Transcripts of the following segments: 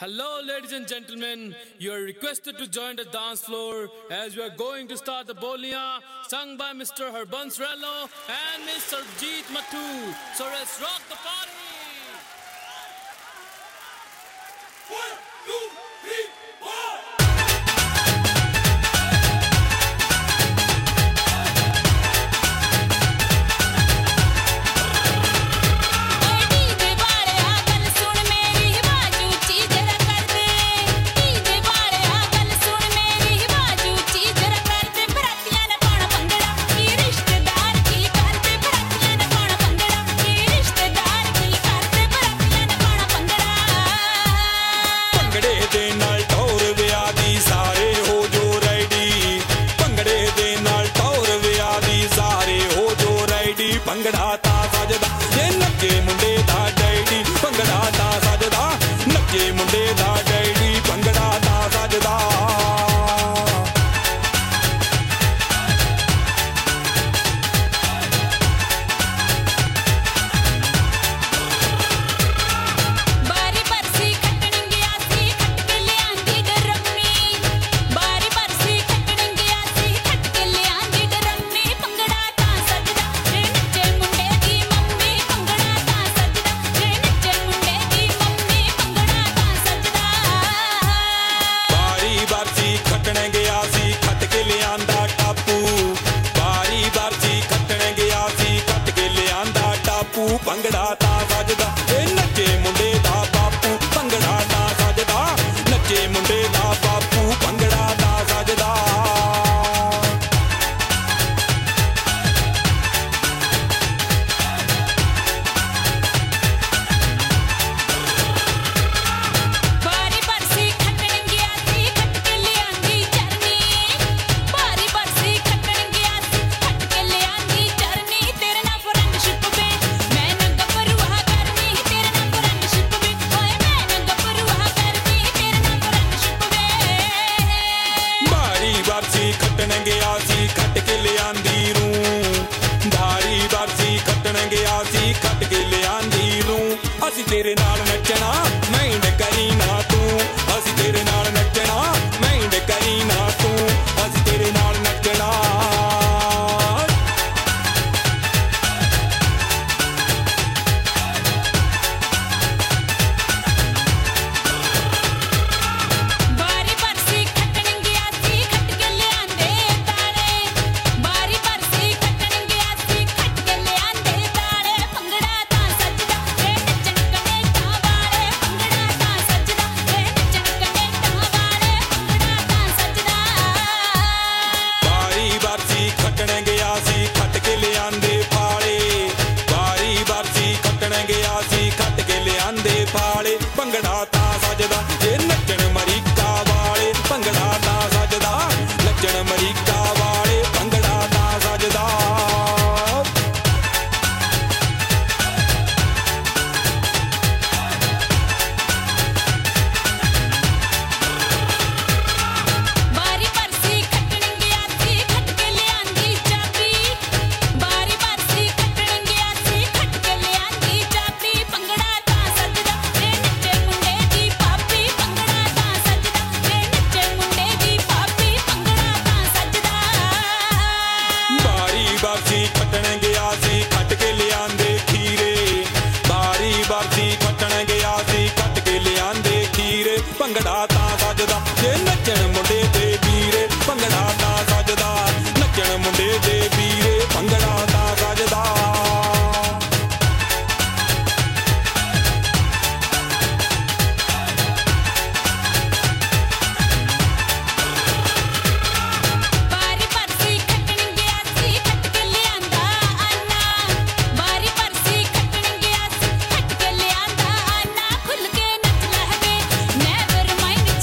Hello, ladies and gentlemen. You are requested to join the dance floor as we are going to start the Bolia, sung by Mr. Harbans Rello and Mr. Jeet Matu. So let's rock the party. 1, 2, 3, 4. Bhangra ਤਾਂ ਸਜਦਾ ਜੇ ਨੱਚੇ ਮੁੰਡੇ ਦਾ daddy bhangra ਤਾਂ ਸਜਦਾ ਨੱਚੇ ਮੁੰਡੇ ਦਾ daddy bhangra ਤਾਂ ਸਜਦਾ ਭੰਗੜਾ ਤਾਂ ਸਜਦਾ ਇਹ ਨੱਚੇ ਮੁੰਡੇ ਦਾ ਬਾਪੂ ਭੰਗੜਾ ਤਾਂ ਸਜਦਾ ਨੱਚੇ ਮੁੰਡੇ ਦਾ ਬਾਪੂ ਭੰਗੜਾ ਤਾਂ ਸਜਦਾ ਅਸੀਂ ਤੇਰੇ ਨਾਲ ਨੱਚਣਾ ਮਾਈਂਡ ਕਰੀ ਨਾ ਤੂੰ ਅਸੀਂ ਤੇਰੇ ਨਾਲ ਨੱਚਣਾ ਮਾਈਂਡ ਕਰੀ ਨਾ ਤੂੰ ਅਸੀਂ ਤੇਰੇ ਨਾਲ ਨੱਚਣਾ ਭੰਗੜਾ ਤਾਂ ਸਜਦਾ ਜੇ ਨੱਚਣ ਅਮਰੀਕਾ ਵਾਲੇ ਭੰਗੜਾ ਤਾਂ ਸਜਦਾ ਨੱਚਣ ਅਮਰੀਕਾ ਵਾਲੇ ਭੰਗੜਾ ਤਾਂ ਸਜਦਾ ਭੰਗੜਾ ਤਾਂ ਸਜਦਾ ਜੇ ਨੱਚਣ ਮੁੰਡੇ ਦੇ ਵੀਰੇ ਭੰਗੜਾ ਤਾਂ ਸਜਦਾ ਨੱਚਣ ਮੁੰਡੇ ਦੇ ਵੀਰੇ ਭੰਗੜਾ ਤਾਂ ਸਜਦਾ Never mind.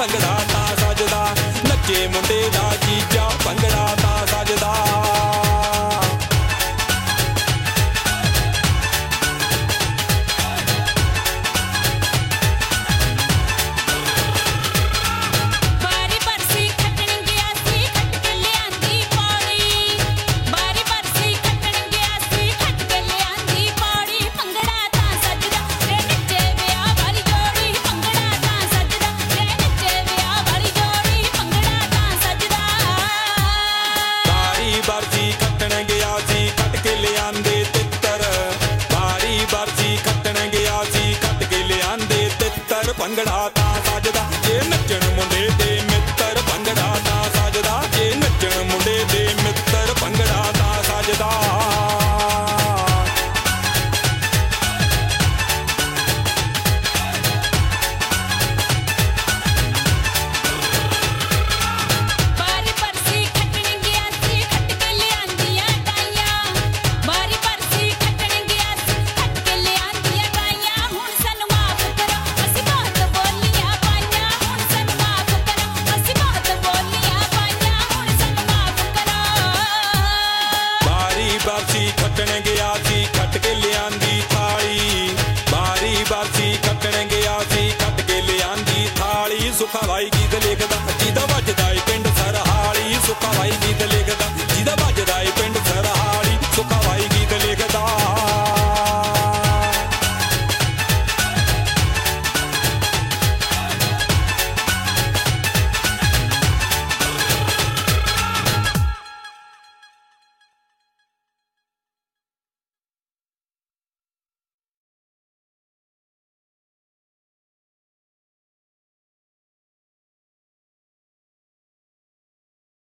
ਭੰਗੜਾ ਤਾਂ ਸਜਦਾ ਨੱਚੇ ਮੁੰਡੇ ਦਾ ਜੀਜਾ ਭੰਗੜਾ ਤਾਂ ਸਜਦਾ ਬਰਜੀ ਖੱਟਣ ਗਿਆ ਸੀ ਕੱਟ ਕੇ ਲਿਆਂਦੇ ਤਿੱਤਰ ਬਾਰੀ ਬਰਜੀ ਖੱਟਣ ਗਿਆ ਸੀ ਕੱਟ ਕੇ ਲਿਆਂਦੇ ਤਿੱਤਰ ਭੰਗੜਾ